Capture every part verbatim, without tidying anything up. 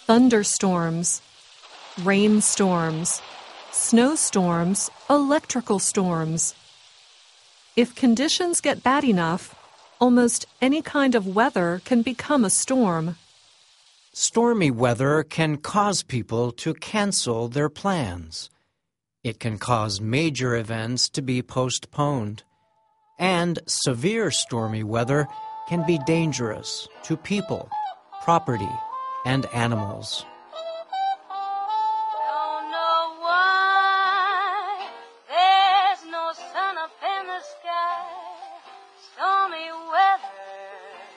thunderstorms, rainstorms, snowstorms, electrical storms. If conditions get bad enough, almost any kind of weather can become a storm. Stormy weather can cause people to cancel their plans. It can cause major events to be postponed. And severe stormy weather can be dangerous to people, property, and animals. Don't know why there's no sun up in the sky. Stormy weather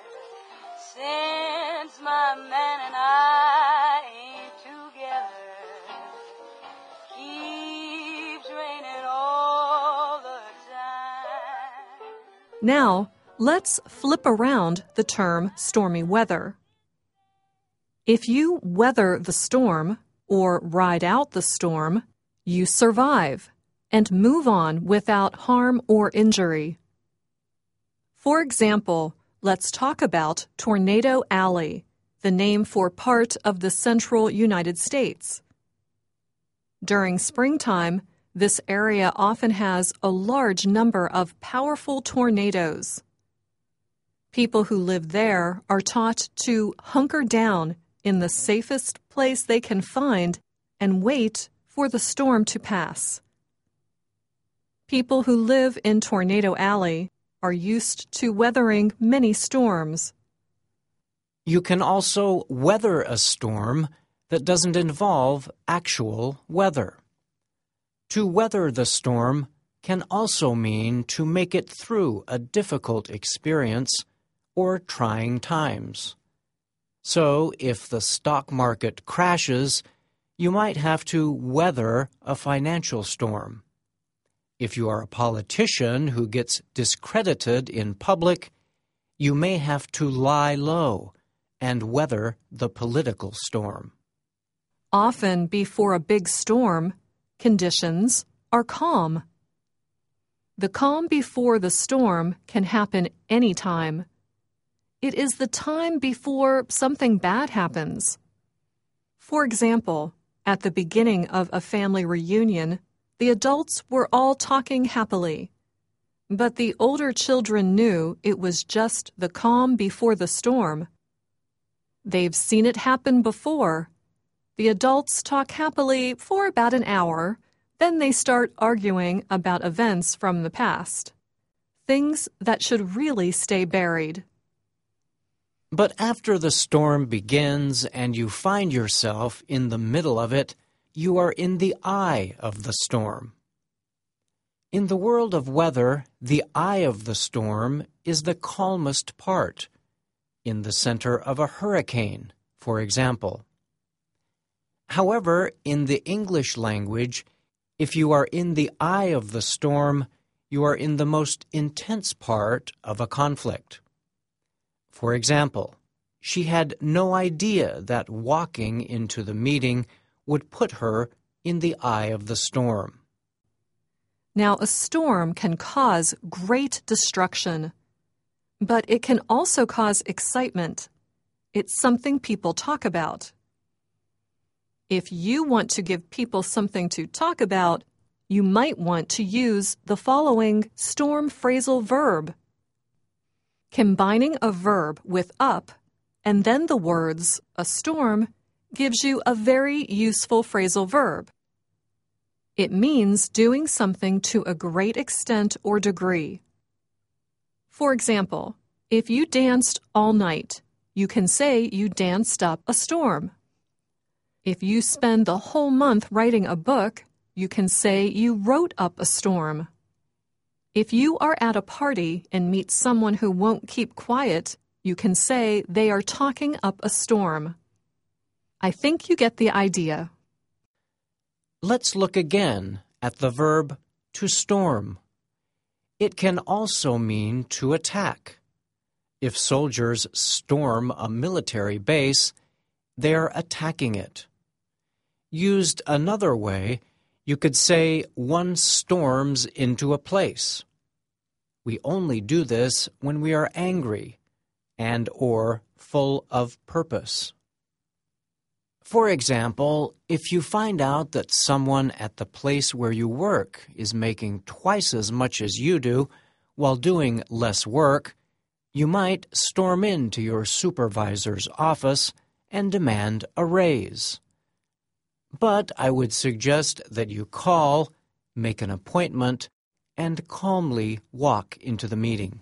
since my man and I ain't together. Keeps raining all the time. Now, let's flip around the term stormy weather. If you weather the storm or ride out the storm, you survive and move on without harm or injury. For example, let's talk about Tornado Alley, the name for part of the central United States. During springtime, this area often has a large number of powerful tornadoes. People who live there are taught to hunker down in the safest place they can find and wait for the storm to pass. People who live in Tornado Alley are used to weathering many storms. You can also weather a storm that doesn't involve actual weather. To weather the storm can also mean to make it through a difficult experience or trying times. So, if the stock market crashes, you might have to weather a financial storm. If you are a politician who gets discredited in public, you may have to lie low and weather the political storm. Often before a big storm, conditions are calm. The calm before the storm can happen anytime. It is the time before something bad happens. For example, at the beginning of a family reunion, the adults were all talking happily. But the older children knew it was just the calm before the storm. They've seen it happen before. The adults talk happily for about an hour, then they start arguing about events from the past. Things that should really stay buried. But after the storm begins and you find yourself in the middle of it, you are in the eye of the storm. In the world of weather, the eye of the storm is the calmest part, in the center of a hurricane, for example. However, in the English language, if you are in the eye of the storm, you are in the most intense part of a conflict. For example, she had no idea that walking into the meeting would put her in the eye of the storm. Now, a storm can cause great destruction, but it can also cause excitement. It's something people talk about. If you want to give people something to talk about, you might want to use the following storm phrasal verb. Combining a verb with up and then the words a storm gives you a very useful phrasal verb. It means doing something to a great extent or degree. For example, if you danced all night, you can say you danced up a storm. If you spend the whole month writing a book, you can say you wrote up a storm. If you are at a party and meet someone who won't keep quiet, you can say they are talking up a storm. I think you get the idea. Let's look again at the verb to storm. It can also mean to attack. If soldiers storm a military base, they are attacking it. Used another way, you could say one storms into a place. We only do this when we are angry and or full of purpose. For example, if you find out that someone at the place where you work is making twice as much as you do while doing less work, you might storm into your supervisor's office and demand a raise. But I would suggest that you call, make an appointment, and calmly walk into the meeting.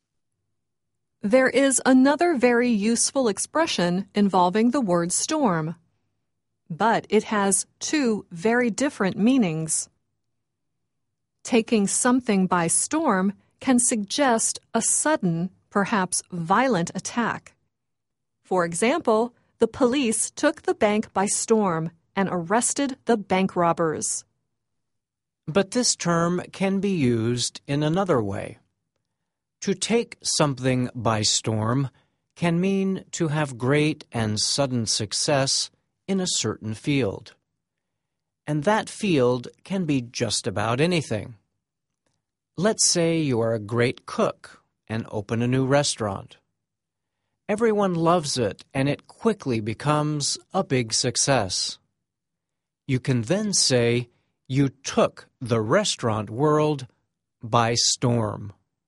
There is another very useful expression involving the word storm, but it has two very different meanings. Taking something by storm can suggest a sudden, perhaps violent attack. For example, the police took the bank by storm and arrested the bank robbers. But this term can be used in another way. To take something by storm can mean to have great and sudden success in a certain field. And that field can be just about anything. Let's say you are a great cook and open a new restaurant. Everyone loves it, and it quickly becomes a big success. You can then say you took the restaurant world by storm.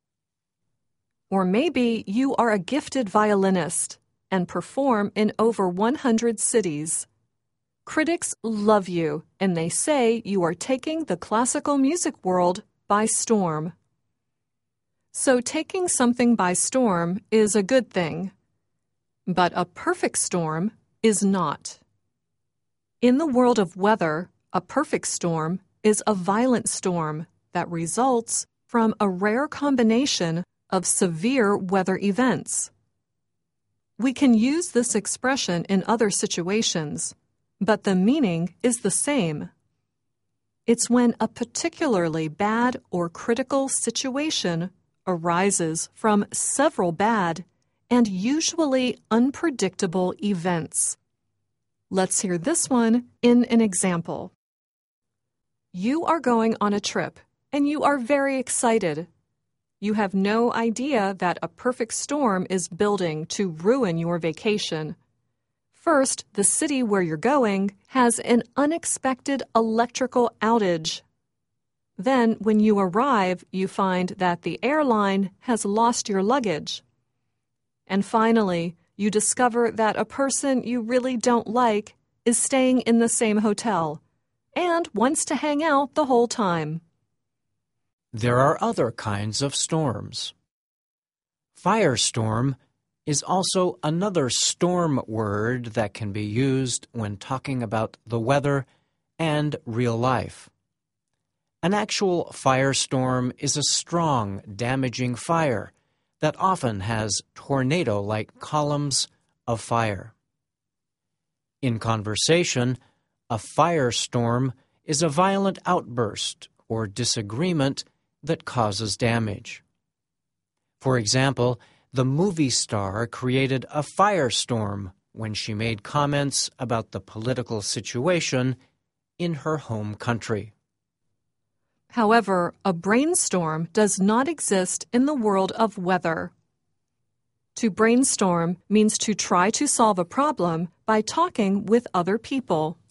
Or maybe you are a gifted violinist and perform in over one hundred cities. Critics love you, and they say you are taking the classical music world by storm. So taking something by storm is a good thing, but a perfect storm is not. In the world of weather, a perfect storm is a violent storm that results from a rare combination of severe weather events. We can use this expression in other situations, but the meaning is the same. It's when a particularly bad or critical situation arises from several bad and usually unpredictable events. Let's hear this one in an example. You are going on a trip, and you are very excited. You have no idea that a perfect storm is building to ruin your vacation. First, the city where you're going has an unexpected electrical outage. Then, when you arrive, you find that the airline has lost your luggage. And finally, you discover that a person you really don't like is staying in the same hotel and wants to hang out the whole time. There are other kinds of storms. Firestorm is also another storm word that can be used when talking about the weather and real life. An actual firestorm is a strong, damaging fire that often has tornado-like columns of fire. In conversation, a firestorm is a violent outburst or disagreement that causes damage. For example, the movie star created a firestorm when she made comments about the political situation in her home country. However, a brainstorm does not exist in the world of weather. To brainstorm means to try to solve a problem by talking with other people.